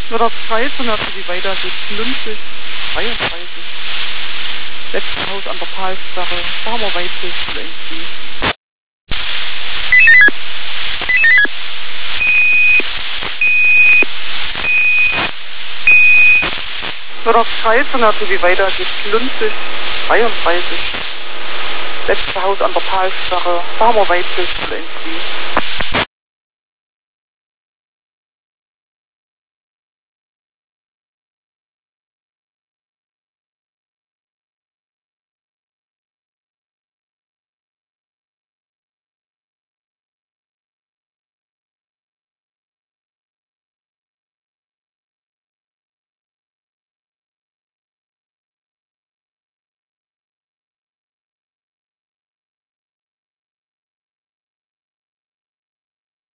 Wird auf 13, also wie weiter geht 50, 33. Letztes Haus an der Palssache, Farmer Weißig, irgendwie. Wird auf 13, also wie weiter geht 50, 33. Letztes Haus an der Palssache, Farmer Weißig, irgendwie.